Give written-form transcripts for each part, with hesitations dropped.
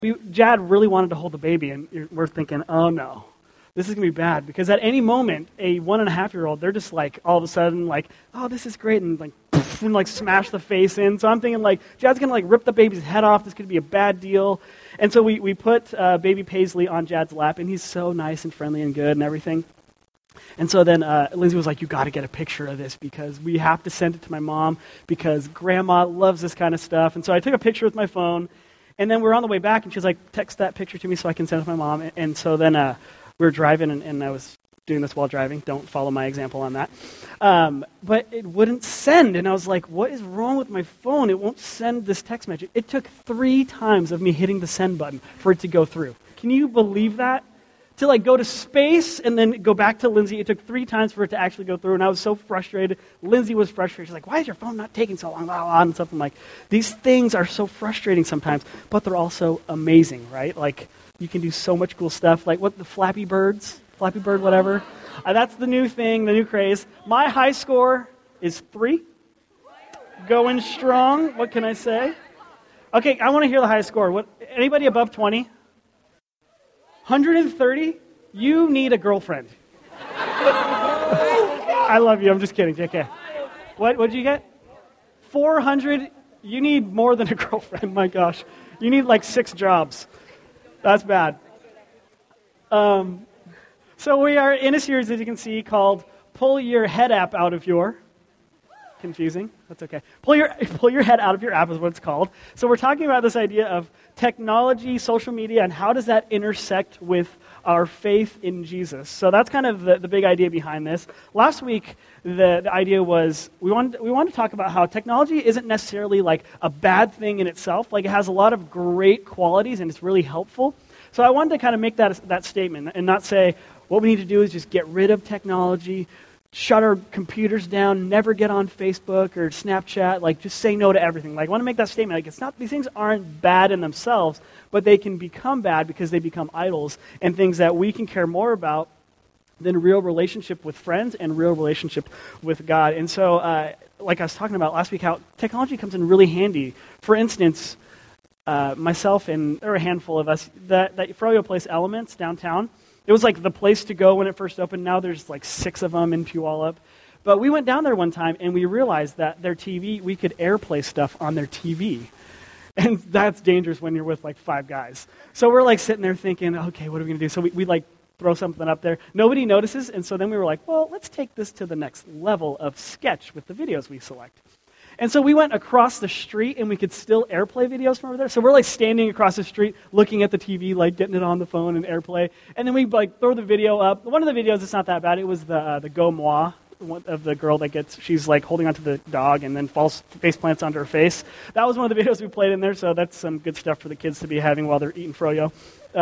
Jad really wanted to hold the baby, and we're thinking, oh no, this is going to be bad. Because at any moment, a 1.5-year-old, they're just like, all of a sudden, like, oh, this is great, and like, poof, and like smash the face in. So I'm thinking, like, Jad's going to like rip the baby's head off. This could be a bad deal. And so we put baby Paisley on Jad's lap, and he's so nice and friendly and good and everything. And so then Lindsay was like, you got to get a picture of this because we have to send it to my mom because Grandma loves this kind of stuff. And so I took a picture with my phone, and then we're on the way back, and she was like, text that picture to me so I can send it to my mom. And so then we were driving, and I was doing this while driving. Don't follow my example on that. But it wouldn't send, and I was like, what is wrong with my phone? It won't send this text message. It took 3 times of me hitting the send button for it to go through. Can you believe that? To like go to space and then go back to Lindsay, it took 3 times for it to actually go through, and I was so frustrated. Lindsay was frustrated. She's like, why is your phone not taking so long? Blah, blah, and stuff. I'm like, these things are so frustrating sometimes, but they're also amazing, right? Like, you can do so much cool stuff. Like, what, the Flappy Bird, whatever. That's the new thing, the new craze. My high score is 3. Going strong. What can I say? Okay, I want to hear the high score. What? Anybody above 20? 130? You need a girlfriend. I love you. I'm just kidding. JK. What did you get? 400? You need more than a girlfriend. My gosh. You need like 6 jobs. That's bad. So we are in a series, as you can see, called Pull Your Head App Out of Your... Confusing? That's okay. Pull your head out of your app is what it's called. So we're talking about this idea of technology, social media, and how does that intersect with our faith in Jesus. So that's kind of the big idea behind this. Last week, the idea was we wanted to talk about how technology isn't necessarily like a bad thing in itself. Like, it has a lot of great qualities and it's really helpful. So I wanted to kind of make that statement and not say what we need to do is just get rid of technology, shut our computers down, never get on Facebook or Snapchat, like just say no to everything. Like, I want to make that statement. Like, it's not, these things aren't bad in themselves, but they can become bad because they become idols and things that we can care more about than real relationship with friends and real relationship with God. And so, like I was talking about last week, how technology comes in really handy. For instance, myself and there are a handful of us, that Froyo Place Elements downtown, it was like the place to go when it first opened. Now there's like 6 of them in Puyallup. But we went down there one time and we realized that their TV, we could AirPlay stuff on their TV. And that's dangerous when you're with like 5 guys. So we're like sitting there thinking, okay, what are we going to do? So we like throw something up there. Nobody notices. And so then we were like, well, let's take this to the next level of sketch with the videos we select. And so we went across the street, and we could still AirPlay videos from over there. So we're like standing across the street, looking at the TV, like getting it on the phone and AirPlay. And then we like throw the video up. One of the videos, it's not that bad. It was the Go Moi, one of the girl that she's like holding onto the dog and then falls face plants onto her face. That was one of the videos we played in there. So that's some good stuff for the kids to be having while they're eating froyo.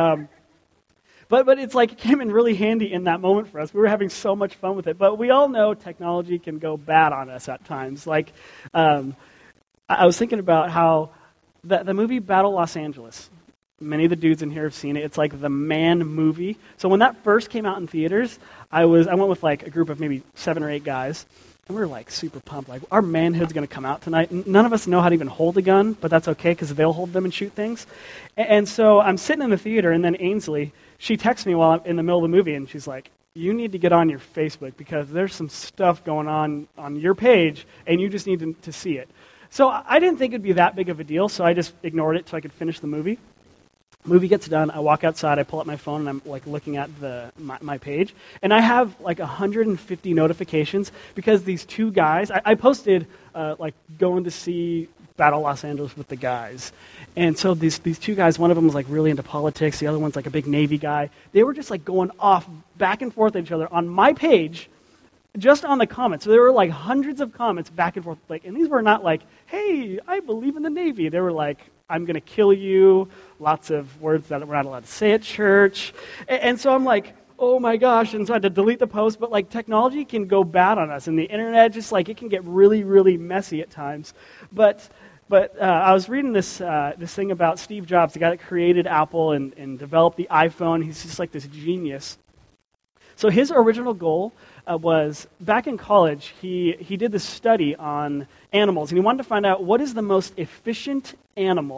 But it's like it came in really handy in that moment for us. We were having so much fun with it. But we all know technology can go bad on us at times. Like, I was thinking about how the movie Battle Los Angeles, many of the dudes in here have seen it. It's like the man movie. So when that first came out in theaters, I went with like a group of maybe 7 or 8 guys. And we were like super pumped. Like, our manhood's going to come out tonight. None of us know how to even hold a gun, but that's okay because they'll hold them and shoot things. And so I'm sitting in the theater, and then Ainsley, she texts me while I'm in the middle of the movie, and she's like, you need to get on your Facebook because there's some stuff going on your page, and you just need to see it. So I didn't think it'd be that big of a deal, so I just ignored it so I could finish the movie. Movie gets done, I walk outside, I pull up my phone, and I'm like looking at my page, and I have like 150 notifications because these 2 guys, I posted like going to see Battle Los Angeles with the guys. And so these 2 guys, one of them was like really into politics, the other one's like a big Navy guy. They were just like going off back and forth at each other on my page, just on the comments. So there were like hundreds of comments back and forth. Like, and these were not like, hey, I believe in the Navy. They were like, I'm going to kill you, lots of words that we're not allowed to say at church. And so I'm like, oh my gosh, and so I had to delete the post. But like, technology can go bad on us, and the internet, just like, it can get really, really messy at times. But I was reading this thing about Steve Jobs, the guy that created Apple and developed the iPhone. He's just like this genius. So his original goal was, back in college, he did this study on animals, and he wanted to find out what is the most efficient animal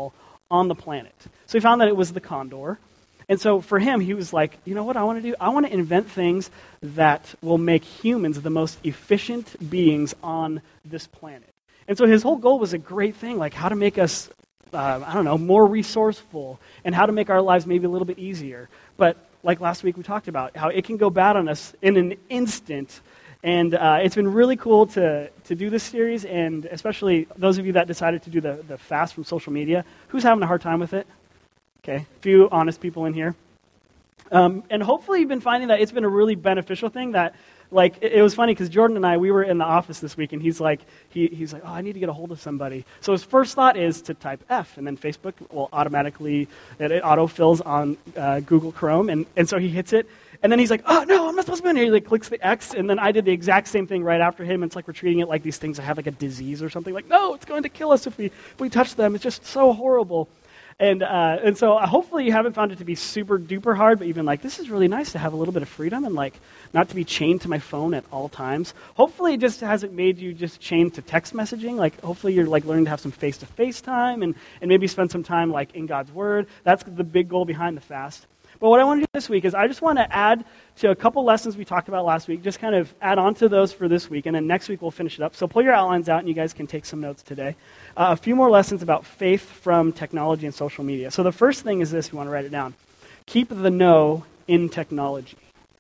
on the planet. So he found that it was the condor. And so for him, he was like, you know what I want to do? I want to invent things that will make humans the most efficient beings on this planet. And so his whole goal was a great thing, like how to make us, more resourceful, and how to make our lives maybe a little bit easier. But like last week we talked about, how it can go bad on us in an instant. And it's been really cool to do this series, and especially those of you that decided to do the fast from social media. Who's having a hard time with it? Okay, a few honest people in here. And hopefully you've been finding that it's been a really beneficial thing that, like, it was funny because Jordan and I, we were in the office this week, and he's like, oh, I need to get a hold of somebody. So his first thought is to type F, and then Facebook will automatically, it autofills on Google Chrome, and so he hits it, and then he's like, oh, no, I'm not supposed to be in here. He like clicks the X, and then I did the exact same thing right after him. It's like we're treating it like these things that have like a disease or something. Like, no, it's going to kill us if we touch them. It's just so horrible. And so hopefully you haven't found it to be super duper hard, but you've been like, this is really nice to have a little bit of freedom and like not to be chained to my phone at all times. Hopefully it just hasn't made you just chained to text messaging. Like hopefully you're like learning to have some face-to-face time and maybe spend some time like in God's Word. That's the big goal behind the fast. But what I want to do this week is I just want to add to a couple lessons we talked about last week, just kind of add on to those for this week, and then next week we'll finish it up. So pull your outlines out, and you guys can take some notes today. A few more lessons about faith from technology and social media. So the first thing is this, you want to write it down. Keep the no in technology.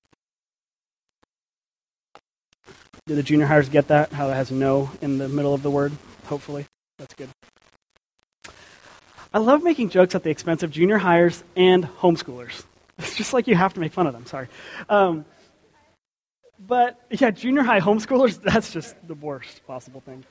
Did the junior hires get that? How it has no in the middle of the word? Hopefully. That's good. I love making jokes at the expense of junior hires and homeschoolers. It's just like you have to make fun of them, sorry. But yeah, junior high homeschoolers, that's just the worst possible thing.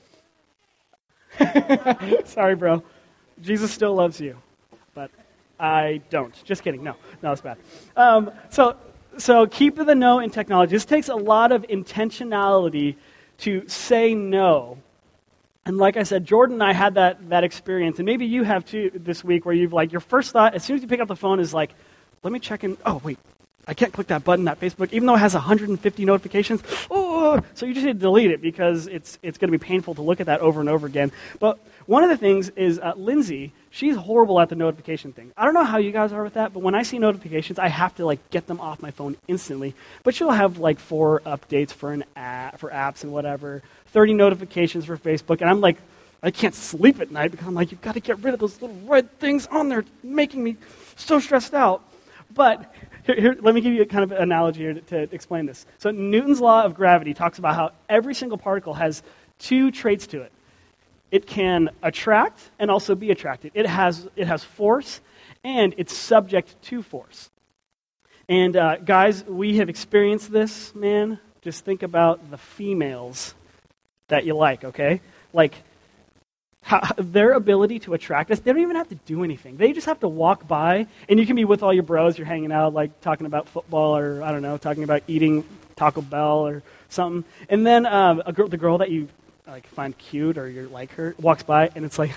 Sorry, bro. Jesus still loves you, but I don't. Just kidding. No, it's bad. So keep the no in technology. This takes a lot of intentionality to say no. And like I said, Jordan and I had that experience, and maybe you have too this week, where you've like, your first thought, as soon as you pick up the phone, is like, let me check in. Oh, wait, I can't click that button, that Facebook, even though it has 150 notifications. Oh, so you just need to delete it because it's going to be painful to look at that over and over again. But one of the things is Lindsay, she's horrible at the notification thing. I don't know how you guys are with that, but when I see notifications, I have to like get them off my phone instantly. But she'll have like 4 updates for apps and whatever, 30 notifications for Facebook, and I'm like, I can't sleep at night because I'm like, you've got to get rid of those little red things on there, making me so stressed out. But here, let me give you a kind of analogy here to explain this. So Newton's law of gravity talks about how every single particle has 2 traits to it. It can attract and also be attracted. It has force, and it's subject to force. And guys, we have experienced this, man. Just think about the females that you like, okay? Like, their ability to attract us, they don't even have to do anything. They just have to walk by, and you can be with all your bros, you're hanging out, like talking about football or, I don't know, talking about eating Taco Bell or something. And then the girl that you like find cute or you like her walks by, and it's like,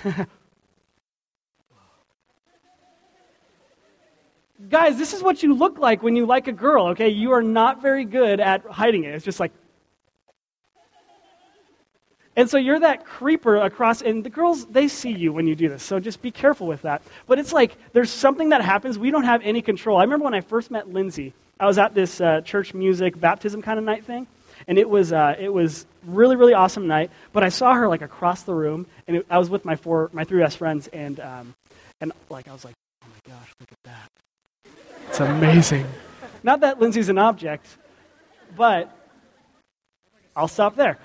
guys, this is what you look like when you like a girl, okay? You are not very good at hiding it. It's just like, and so you're that creeper across, and the girls, they see you when you do this, so just be careful with that. But it's like, there's something that happens, we don't have any control. I remember when I first met Lindsay, I was at this church music baptism kind of night thing, and it was really, really awesome night, but I saw her like across the room, and I was with my 3 best friends, and like I was like, oh my gosh, look at that. It's amazing. Not that Lindsay's an object, but I'll stop there.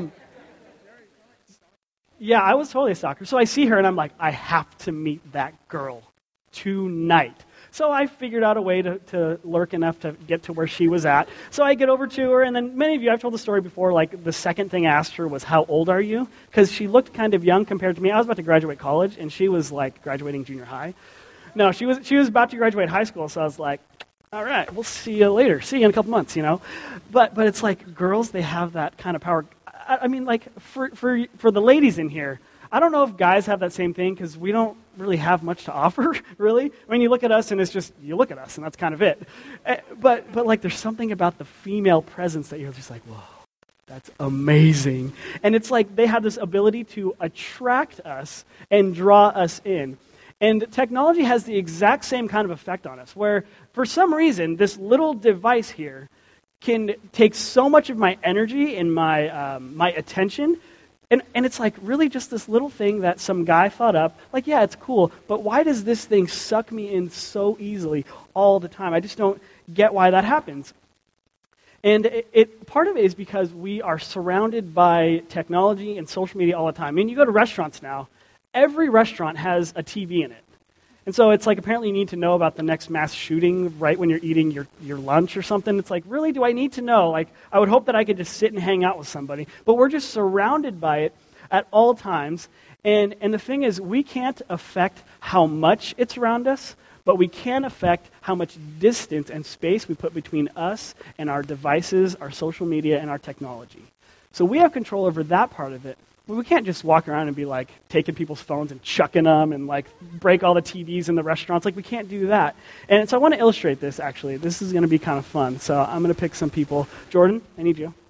Yeah, I was totally a stalker. So I see her, and I'm like, I have to meet that girl tonight. So I figured out a way to lurk enough to get to where she was at. So I get over to her, and then many of you, I've told the story before, like the second thing I asked her was, how old are you? Because she looked kind of young compared to me. I was about to graduate college, and she was like graduating junior high. No, she was about to graduate high school, so I was like, all right, we'll see you later. See you in a couple months, you know. But it's like girls, they have that kind of power. I mean, like, for the ladies in here, I don't know if guys have that same thing because we don't really have much to offer, really. I mean, you look at us and it's just, you look at us and that's kind of it. But like, there's something about the female presence that you're just like, whoa, that's amazing. And it's like they have this ability to attract us and draw us in. And technology has the exact same kind of effect on us, where for some reason, this little device here can take so much of my energy and my attention. And it's like really just this little thing that some guy thought up. Like, yeah, it's cool, but why does this thing suck me in so easily all the time? I just don't get why that happens. And part of it is because we are surrounded by technology and social media all the time. I mean, you go to restaurants now, every restaurant has a TV in it. And so it's like apparently you need to know about the next mass shooting right when you're eating your lunch or something. It's like, really, do I need to know? Like, I would hope that I could just sit and hang out with somebody. But we're just surrounded by it at all times. And the thing is, we can't affect how much it's around us, but we can affect how much distance and space we put between us and our devices, our social media, and our technology. So we have control over that part of it. We can't just walk around and be like taking people's phones and chucking them and like break all the TVs in the restaurants. Like we can't do that. And so I want to illustrate this actually. This is going to be kind of fun. So I'm going to pick some people. Jordan, I need you.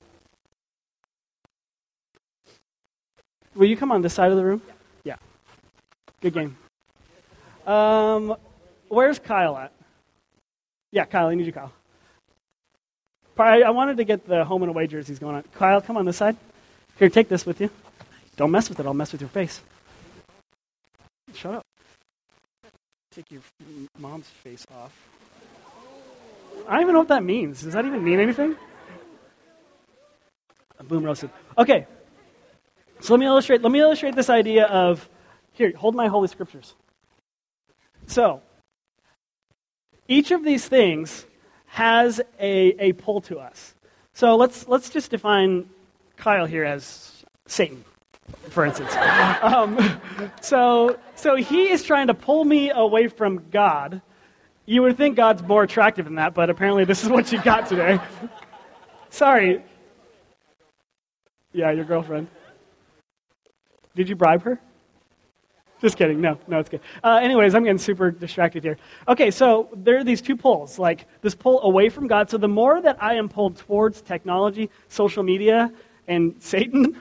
Will you come on this side of the room? Yeah. Good game. Where's Kyle at? Yeah, Kyle, I need you, Kyle. I wanted to get the home and away jerseys going on. Kyle, come on this side. Here, take this with you. Don't mess with it. I'll mess with your face. Shut up. Take your mom's face off. I don't even know what that means. Does that even mean anything? Boom roasted. Okay. So let me illustrate this idea of, here, hold my holy scriptures. So, each of these things has a pull to us. So let's just define Kyle here as Satan, for instance. So he is trying to pull me away from God. You would think God's more attractive than that, but apparently this is what you got today. Sorry. Yeah, your girlfriend. Did you bribe her? Just kidding. No, it's good. Anyways, I'm getting super distracted here. Okay, so there are these two pulls, like this pull away from God. So the more that I am pulled towards technology, social media, and Satan,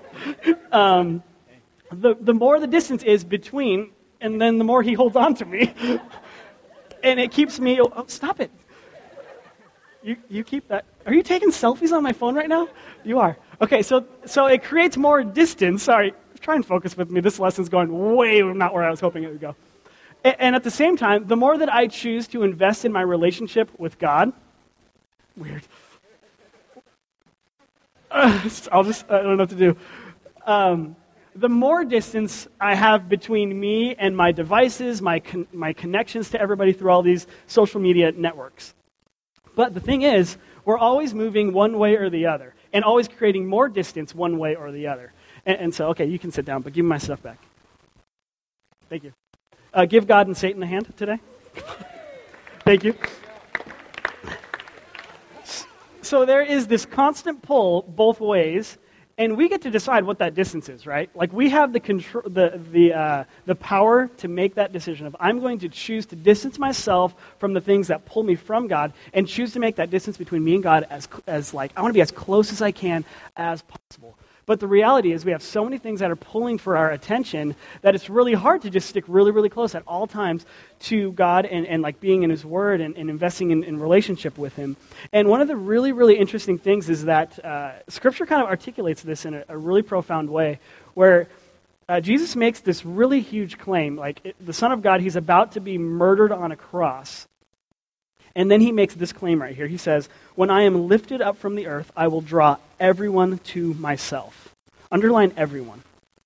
the more the distance is between, and then the more he holds on to me. And it keeps me, oh, stop it. You keep that. Are you taking selfies on my phone right now? You are. Okay, so it creates more distance. Sorry. Try and focus with me. This lesson's going way not where I was hoping it would go. And at the same time, the more that I choose to invest in my relationship with God, weird. I don't know what to do. The more distance I have between me and my devices, my connections to everybody through all these social media networks. But the thing is, we're always moving one way or the other, and always creating more distance one way or the other. And so, okay, you can sit down, but give me my stuff back. Thank you. Give God and Satan a hand today. Thank you. So there is this constant pull both ways, and we get to decide what that distance is, right? Like we have the control, the power to make that decision of I'm going to choose to distance myself from the things that pull me from God, and choose to make that distance between me and God as like I want to be as close as I can as possible. But the reality is we have so many things that are pulling for our attention that it's really hard to just stick really, really close at all times to God and like being in His Word and investing in relationship with Him. And one of the really, really interesting things is that Scripture kind of articulates this in a really profound way where Jesus makes this really huge claim. Like the Son of God, He's about to be murdered on a cross. And then He makes this claim right here. He says, when I am lifted up from the earth, I will draw everyone to myself. Underline everyone.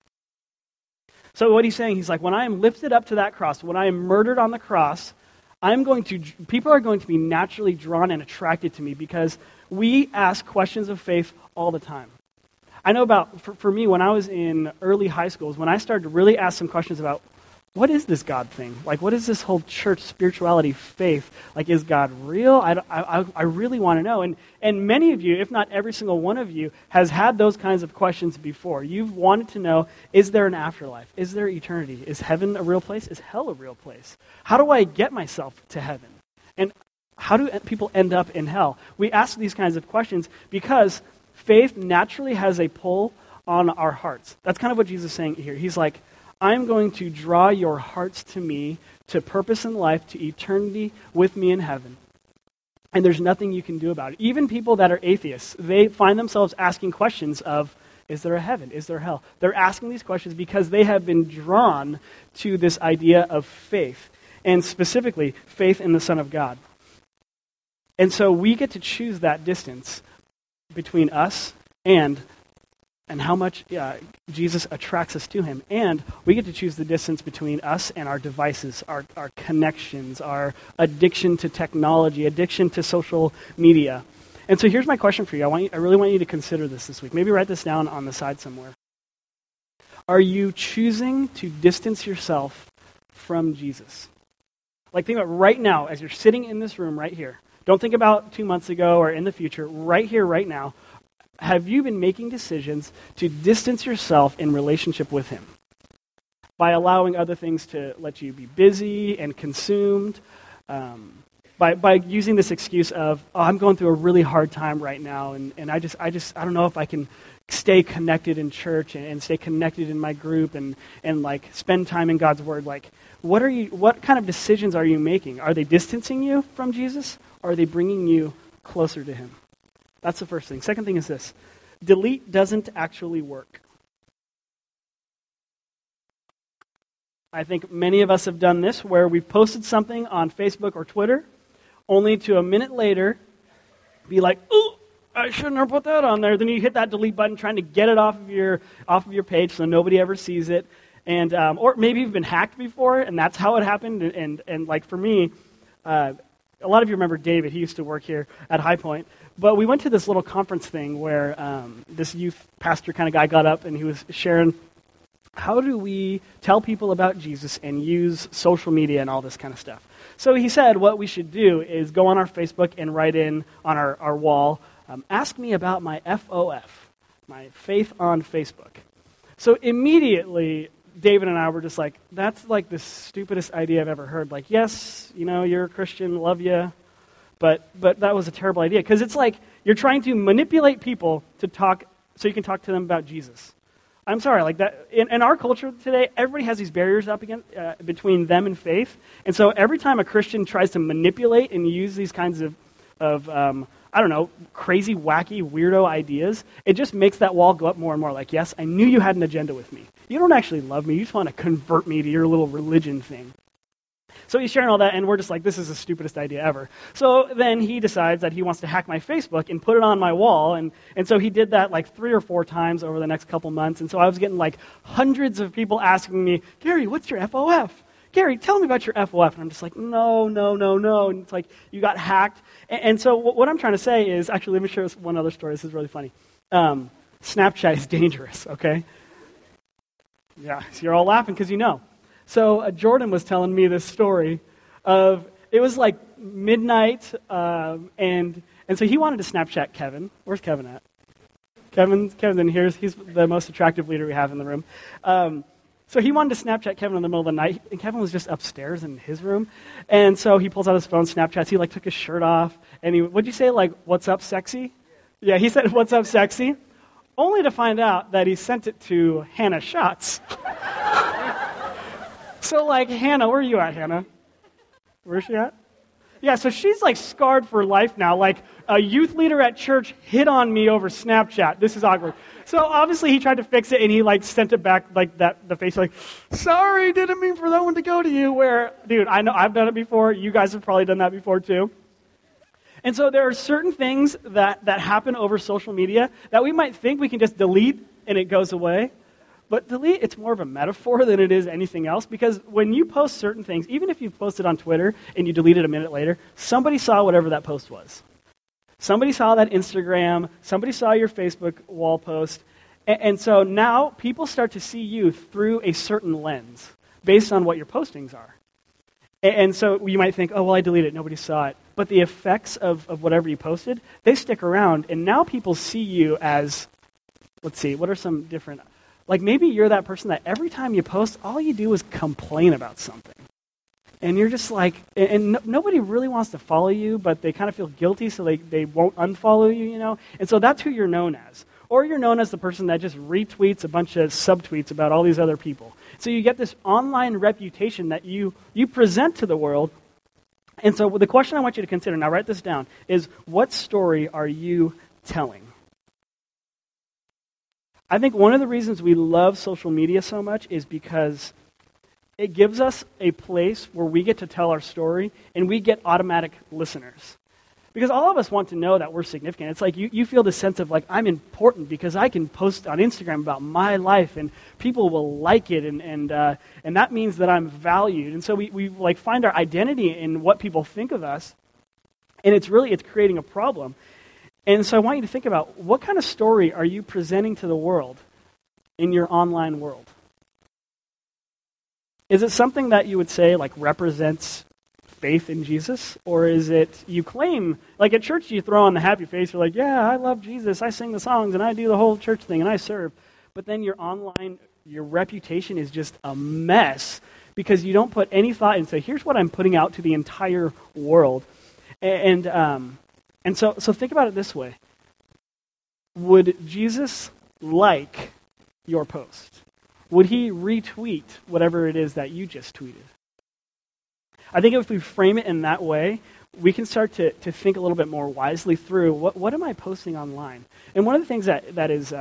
So what He's saying, He's like, when I am lifted up to that cross, when I am murdered on the cross, people are going to be naturally drawn and attracted to me because we ask questions of faith all the time. I know for me, when I was in early high schools, when I started to really ask some questions about what is this God thing? Like, what is this whole church spirituality faith? Like, is God real? I really want to know. And many of you, if not every single one of you, has had those kinds of questions before. You've wanted to know, is there an afterlife? Is there eternity? Is heaven a real place? Is hell a real place? How do I get myself to heaven? And how do people end up in hell? We ask these kinds of questions because faith naturally has a pull on our hearts. That's kind of what Jesus is saying here. He's like, I'm going to draw your hearts to me, to purpose in life, to eternity with me in heaven. And there's nothing you can do about it. Even people that are atheists, they find themselves asking questions of, is there a heaven? Is there hell? They're asking these questions because they have been drawn to this idea of faith, and specifically faith in the Son of God. And so we get to choose that distance between us and how much Jesus attracts us to him. And we get to choose the distance between us and our devices, our connections, our addiction to technology, addiction to social media. And so here's my question for you. I really want you to consider this week. Maybe write this down on the side somewhere. Are you choosing to distance yourself from Jesus? Like, think about right now, as you're sitting in this room right here. Don't think about 2 months ago or in the future. Right here, right now. Have you been making decisions to distance yourself in relationship with him? By allowing other things to let you be busy and consumed? By using this excuse of, oh, I'm going through a really hard time right now, and I don't know if I can stay connected in church and stay connected in my group and like spend time in God's word. Like, what kind of decisions are you making? Are they distancing you from Jesus, or are they bringing you closer to him? That's the first thing. Second thing is this. Delete doesn't actually work. I think many of us have done this where we've posted something on Facebook or Twitter, only to a minute later be like, ooh, I shouldn't have put that on there. Then you hit that delete button trying to get it off of your page so nobody ever sees it. And or maybe you've been hacked before, and that's how it happened. And like for me, a lot of you remember David. He used to work here at High Point. But we went to this little conference thing where this youth pastor kind of guy got up and he was sharing, how do we tell people about Jesus and use social media and all this kind of stuff? So he said what we should do is go on our Facebook and write in on our wall, ask me about my FOF, my faith on Facebook. So immediately, David and I were just like, that's like the stupidest idea I've ever heard. Like, yes, you're a Christian, love you. But that was a terrible idea, because it's like you're trying to manipulate people to talk so you can talk to them about Jesus. I'm sorry, like that in our culture today, everybody has these barriers up against, between them and faith. And so every time a Christian tries to manipulate and use these kinds of crazy, wacky, weirdo ideas, it just makes that wall go up more and more. Like, yes, I knew you had an agenda with me. You don't actually love me. You just want to convert me to your little religion thing. So he's sharing all that, and we're just like, this is the stupidest idea ever. So then he decides that he wants to hack my Facebook and put it on my wall, and so he did that like 3 or 4 times over the next couple months, and so I was getting like hundreds of people asking me, Gary, what's your FOF? Gary, tell me about your FOF. And I'm just like, no. And it's like, you got hacked. And so what I'm trying to say is, actually, let me share one other story. This is really funny. Snapchat is dangerous, okay? Yeah, so you're all laughing because you know. So Jordan was telling me this story of, it was like midnight, and so he wanted to Snapchat Kevin. Where's Kevin at? Kevin's in here. He's the most attractive leader we have in the room. So he wanted to Snapchat Kevin in the middle of the night, and Kevin was just upstairs in his room. And so he pulls out his phone, Snapchats. He like took his shirt off, and what'd you say, like, what's up, sexy? Yeah, he said, what's up, sexy? Only to find out that he sent it to Hannah Schatz. So, like, Hannah, where are you at, Hannah? Where's she at? Yeah, so she's, like, scarred for life now. Like, a youth leader at church hit on me over Snapchat. This is awkward. So, obviously, he tried to fix it, and he, like, sent it back, like, the face, like, sorry, didn't mean for that one to go to you. Where, dude, I know I've done it before. You guys have probably done that before, too. And so there are certain things that happen over social media that we might think we can just delete, and it goes away. But delete, it's more of a metaphor than it is anything else, because when you post certain things, even if you posted on Twitter and you delete it a minute later, somebody saw whatever that post was. Somebody saw that Instagram, somebody saw your Facebook wall post, and so now people start to see you through a certain lens based on what your postings are. And so you might think, oh, well, I deleted it, nobody saw it. But the effects of whatever you posted, they stick around, and now people see you as, let's see, what are some different... Like maybe you're that person that every time you post, all you do is complain about something. And you're just like, and nobody really wants to follow you, but they kind of feel guilty, so they won't unfollow you, And so that's who you're known as. or you're known as the person that just retweets a bunch of subtweets about all these other people. So you get this online reputation that you present to the world. And so the question I want you to consider, now write this down, is what story are you telling? I think one of the reasons we love social media so much is because it gives us a place where we get to tell our story and we get automatic listeners. Because all of us want to know that we're significant. It's like you feel the sense of like, I'm important because I can post on Instagram about my life and people will like it and that means that I'm valued. And so we like find our identity in what people think of us, and it's creating a problem. And so I want you to think about, what kind of story are you presenting to the world in your online world? Is it something that you would say like represents faith in Jesus? Or is it you claim, like at church you throw on the happy face, you're like, yeah, I love Jesus, I sing the songs and I do the whole church thing and I serve. But then your online, your reputation is just a mess because you don't put any thought into, here's what I'm putting out to the entire world. And so think about it this way. Would Jesus like your post? Would he retweet whatever it is that you just tweeted? I think if we frame it in that way, we can start to think a little bit more wisely through what am I posting online? And one of the things that is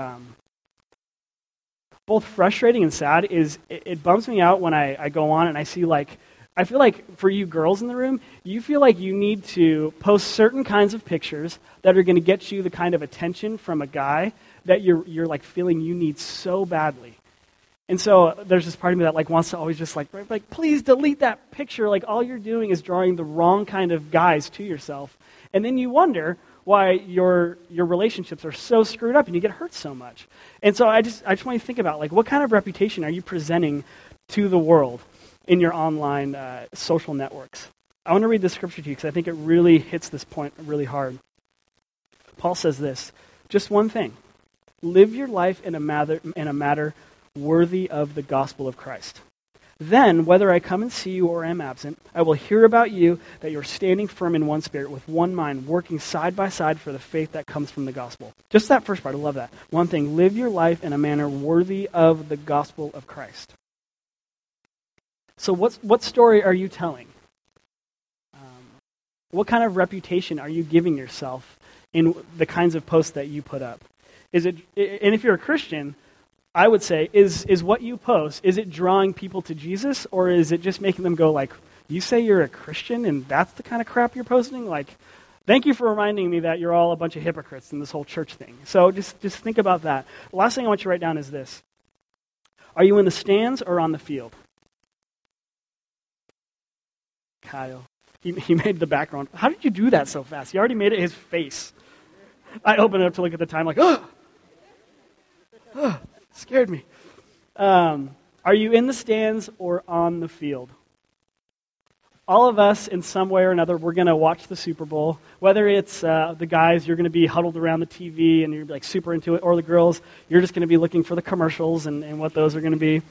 both frustrating and sad is it bums me out when I go on and I see like, I feel like for you girls in the room, you feel like you need to post certain kinds of pictures that are going to get you the kind of attention from a guy that you're like feeling you need so badly. And so there's this part of me that like wants to always just like please delete that picture. Like all you're doing is drawing the wrong kind of guys to yourself. And then you wonder why your relationships are so screwed up and you get hurt so much. And so I just want you to think about like what kind of reputation are you presenting to the world in your online social networks. I want to read this scripture to you because I think it really hits this point really hard. Paul says this, just one thing, live your life in a matter worthy of the gospel of Christ. Then, whether I come and see you or am absent, I will hear about you that you're standing firm in one spirit with one mind, working side by side for the faith that comes from the gospel. Just that first part, I love that. One thing, live your life in a manner worthy of the gospel of Christ. So what story are you telling? What kind of reputation are you giving yourself in the kinds of posts that you put up? And if you're a Christian, I would say, is what you post, is it drawing people to Jesus, or is it just making them go like, you say you're a Christian and that's the kind of crap you're posting? Like, thank you for reminding me that you're all a bunch of hypocrites in this whole church thing. So just think about that. The last thing I want you to write down is this. Are you in the stands or on the field? Kyle. He made the background. How did you do that so fast? He already made it his face. I opened it up to look at the time like, scared me. Are you in the stands or on the field? All of us, in some way or another, we're going to watch the Super Bowl. Whether it's the guys, you're going to be huddled around the TV and you're like super into it, or the girls, you're just going to be looking for the commercials and what those are going to be.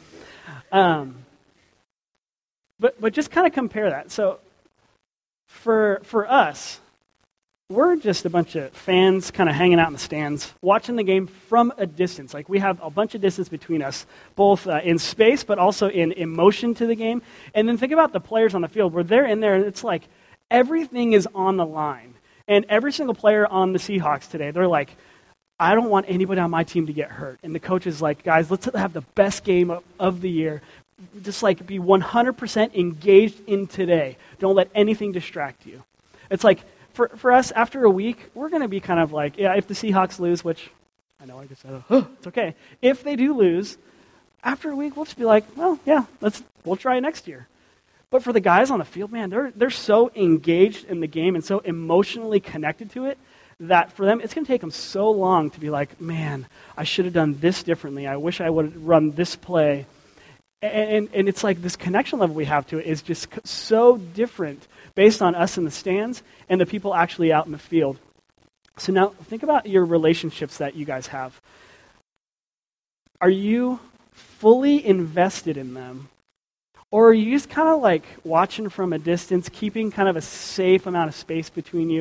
But just kind of compare that. So for us, we're just a bunch of fans kind of hanging out in the stands, watching the game from a distance. Like we have a bunch of distance between us, both in space but also in emotion to the game. And then think about the players on the field where they're in there and it's like everything is on the line. And every single player on the Seahawks today, they're like, I don't want anybody on my team to get hurt. And the coach is like, guys, let's have the best game of the year. Just like be 100% engaged in today. Don't let anything distract you. It's like, for us, after a week, we're going to be kind of like, yeah, if the Seahawks lose, which I know I just said, it's okay. If they do lose, after a week, we'll just be like, well, yeah, we'll try it next year. But for the guys on the field, man, they're so engaged in the game and so emotionally connected to it that for them, it's going to take them so long to be like, man, I should have done this differently. I wish I would have run this play. And it's like this connection level we have to it is just so different based on us in the stands and the people actually out in the field. So now think about your relationships that you guys have. Are you fully invested in them? Or are you just kind of like watching from a distance, keeping kind of a safe amount of space between you,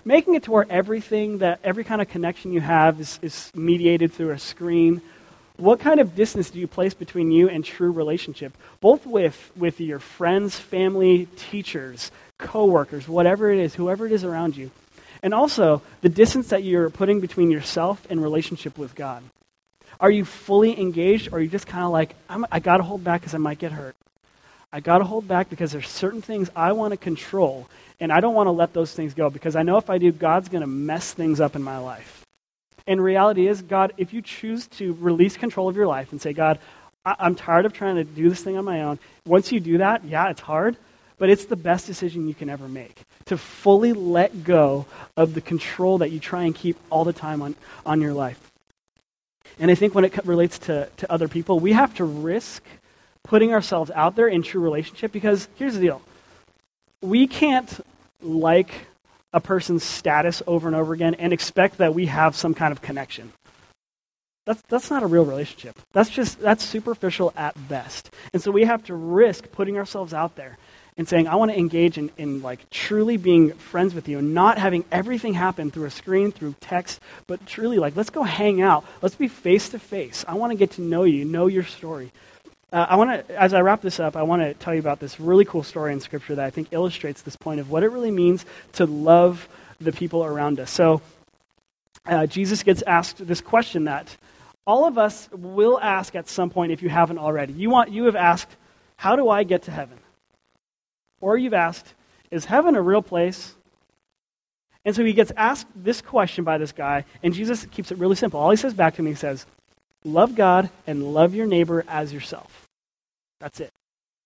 making it to where every kind of connection you have is mediated through a screen, what kind of distance do you place between you and true relationship, both with your friends, family, teachers, coworkers, whatever it is, whoever it is around you, and also the distance that you're putting between yourself and relationship with God? Are you fully engaged, or are you just kind of like, I got to hold back because I might get hurt? I got to hold back because there's certain things I want to control, and I don't want to let those things go because I know if I do, God's going to mess things up in my life. And reality is, God, if you choose to release control of your life and say, God, I'm tired of trying to do this thing on my own, once you do that, yeah, it's hard, but it's the best decision you can ever make, to fully let go of the control that you try and keep all the time on your life. And I think when it relates to other people, we have to risk putting ourselves out there in true relationship, because here's the deal. We can't like a person's status over and over again and expect that we have some kind of connection. That's not a real relationship. That's superficial at best. And so we have to risk putting ourselves out there and saying, I want to engage in like truly being friends with you and not having everything happen through a screen, through text, but truly like, let's go hang out. Let's be face to face. I want to get to know you, know your story. As I wrap this up, I want to tell you about this really cool story in Scripture that I think illustrates this point of what it really means to love the people around us. So Jesus gets asked this question that all of us will ask at some point if you haven't already. You have asked, how do I get to heaven? Or you've asked, is heaven a real place? And so he gets asked this question by this guy, and Jesus keeps it really simple. All he says back to me, he says, love God and love your neighbor as yourself. That's it.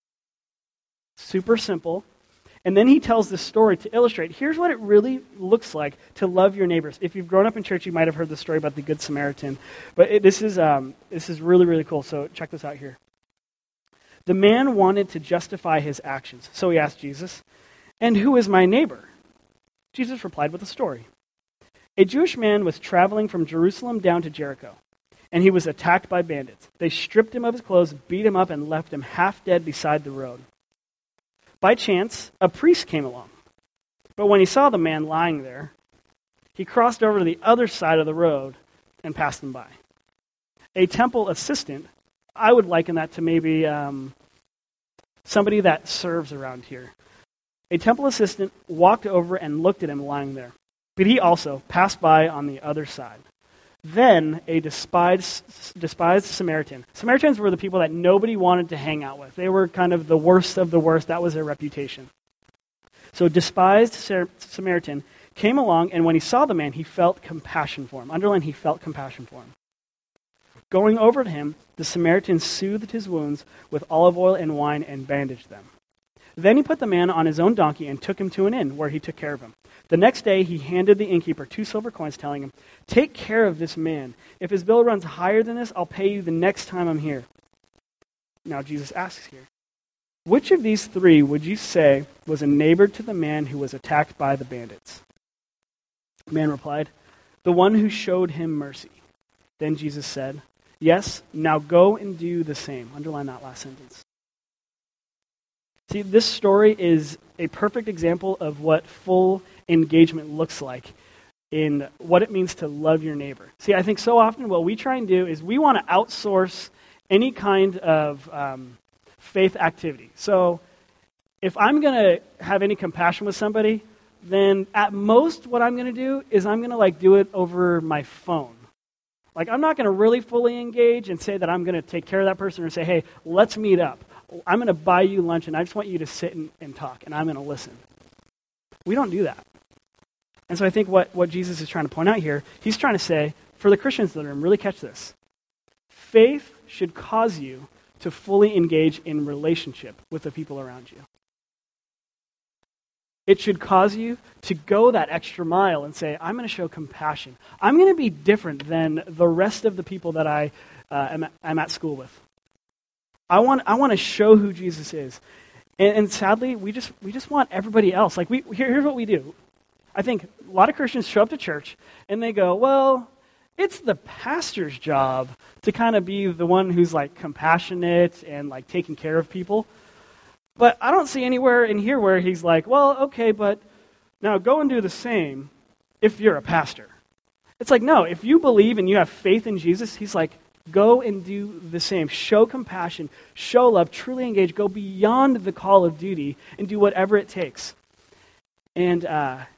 Super simple. And then he tells this story to illustrate, here's what it really looks like to love your neighbors. If you've grown up in church, you might have heard the story about the Good Samaritan. But this is really, really cool. So check this out here. The man wanted to justify his actions. So he asked Jesus, and who is my neighbor? Jesus replied with a story. A Jewish man was traveling from Jerusalem down to Jericho, and he was attacked by bandits. They stripped him of his clothes, beat him up, and left him half dead beside the road. By chance, a priest came along. But when he saw the man lying there, he crossed over to the other side of the road and passed him by. A temple assistant, I would liken that to maybe somebody that serves around here. A temple assistant walked over and looked at him lying there, but he also passed by on the other side. Then a despised Samaritan. Samaritans were the people that nobody wanted to hang out with. They were kind of the worst of the worst. That was their reputation. So despised Samaritan came along, and when he saw the man, he felt compassion for him. Underline, he felt compassion for him. Going over to him, the Samaritan soothed his wounds with olive oil and wine and bandaged them. Then he put the man on his own donkey and took him to an inn where he took care of him. The next day he handed the innkeeper 2 silver coins, telling him, take care of this man. If his bill runs higher than this, I'll pay you the next time I'm here. Now Jesus asks here, which of these 3 would you say was a neighbor to the man who was attacked by the bandits? The man replied, the one who showed him mercy. Then Jesus said, yes, now go and do the same. Underline that last sentence. See, this story is a perfect example of what full engagement looks like in what it means to love your neighbor. See, I think so often what we try and do is we want to outsource any kind of faith activity. So if I'm going to have any compassion with somebody, then at most what I'm going to do is I'm going to do it over my phone. I'm not going to really fully engage and say that I'm going to take care of that person or say, hey, let's meet up. I'm going to buy you lunch and I just want you to sit and talk and I'm going to listen. We don't do that. And so I think what Jesus is trying to point out here, he's trying to say, for the Christians in the room, really catch this. Faith should cause you to fully engage in relationship with the people around you. It should cause you to go that extra mile and say, I'm going to show compassion. I'm going to be different than the rest of the people that I'm at school with. I want to show who Jesus is. And sadly, we just want everybody else. Here's what we do. I think a lot of Christians show up to church and they go, well, it's the pastor's job to kind of be the one who's compassionate and taking care of people. But I don't see anywhere in here where he's well, okay, but now go and do the same. if you're a pastor. It's like, no, if you believe and you have faith in Jesus, he's like, go and do the same. Show compassion, show love, truly engage, go beyond the call of duty and do whatever it takes. And I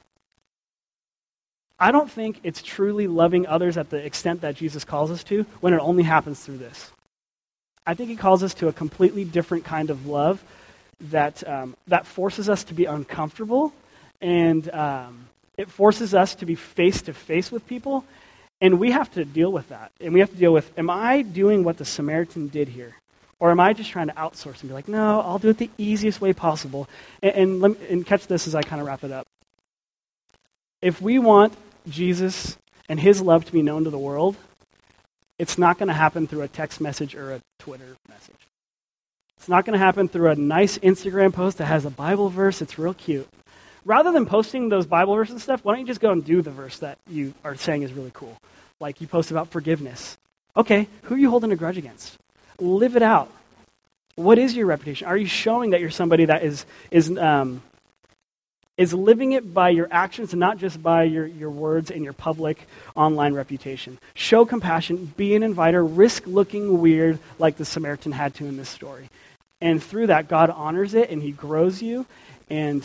don't think it's truly loving others at the extent that Jesus calls us to when it only happens through this. I think he calls us to a completely different kind of love that forces us to be uncomfortable, and it forces us to be face-to-face with people, and we have to deal with that. And we have to deal with, am I doing what the Samaritan did here? Or am I just trying to outsource and be like, no, I'll do it the easiest way possible? And catch this as I kind of wrap it up. If we want Jesus and his love to be known to the world, it's not going to happen through a text message or a Twitter message. It's not going to happen through a nice Instagram post that has a Bible verse. It's real cute. Rather than posting those Bible verses and stuff, why don't you just go and do the verse that you are saying is really cool? Like you post about forgiveness. Okay, who are you holding a grudge against? Live it out. What is your reputation? Are you showing that you're somebody that is living it by your actions and not just by your words and your public online reputation? Show compassion, be an inviter, risk looking weird like the Samaritan had to in this story. And through that, God honors it and he grows you. And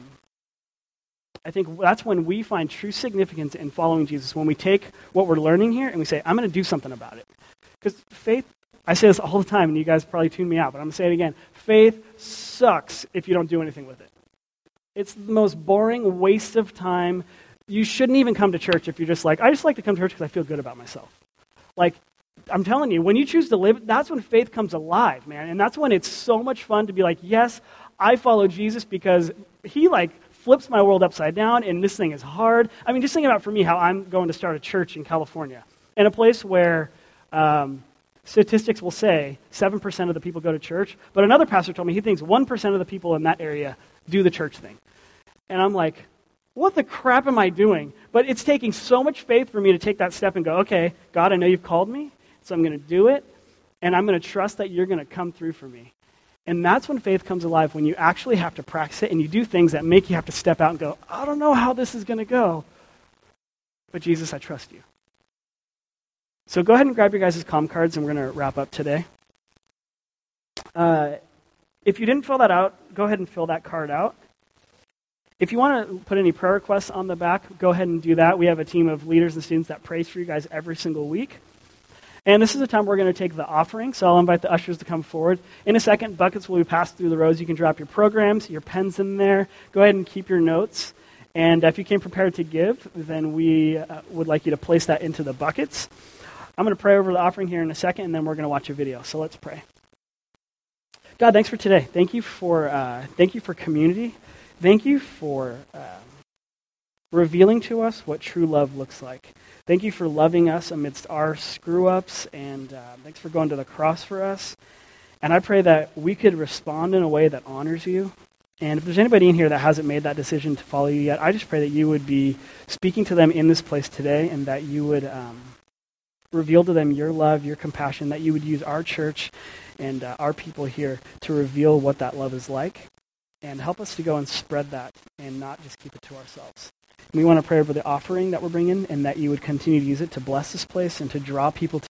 I think that's when we find true significance in following Jesus, when we take what we're learning here and we say, I'm going to do something about it. Because faith, I say this all the time, and you guys probably tune me out, but I'm going to say it again. Faith sucks if you don't do anything with it. It's the most boring waste of time. You shouldn't even come to church if you're just like, I just like to come to church because I feel good about myself. Like, I'm telling you, when you choose to live, that's when faith comes alive, man. And that's when it's so much fun to be like, yes, I follow Jesus because he flips my world upside down, and this thing is hard. I mean, just think about for me how I'm going to start a church in California, in a place where statistics will say 7% of the people go to church, but another pastor told me he thinks 1% of the people in that area do the church thing. And I'm like, what the crap am I doing? But it's taking so much faith for me to take that step and go, okay, God, I know you've called me, so I'm going to do it, and I'm going to trust that you're going to come through for me. And that's when faith comes alive, when you actually have to practice it and you do things that make you have to step out and go, I don't know how this is going to go, but Jesus, I trust you. So go ahead and grab your guys' comm cards, and we're going to wrap up today. If you didn't fill that out, go ahead and fill that card out. If you want to put any prayer requests on the back, go ahead and do that. We have a team of leaders and students that prays for you guys every single week. And this is the time we're going to take the offering, so I'll invite the ushers to come forward. In a second, buckets will be passed through the rows. You can drop your programs, your pens in there. Go ahead and keep your notes. And if you came prepared to give, then we would like you to place that into the buckets. I'm going to pray over the offering here in a second, and then we're going to watch a video. So let's pray. God, thanks for today. Thank you for community. Thank you for revealing to us what true love looks like. Thank you for loving us amidst our screw-ups, and thanks for going to the cross for us. And I pray that we could respond in a way that honors you. And if there's anybody in here that hasn't made that decision to follow you yet, I just pray that you would be speaking to them in this place today, and that you would reveal to them your love, your compassion, that you would use our church and our people here to reveal what that love is like, and help us to go and spread that and not just keep it to ourselves. And we want to pray over the offering that we're bringing, and that you would continue to use it to bless this place and to draw people to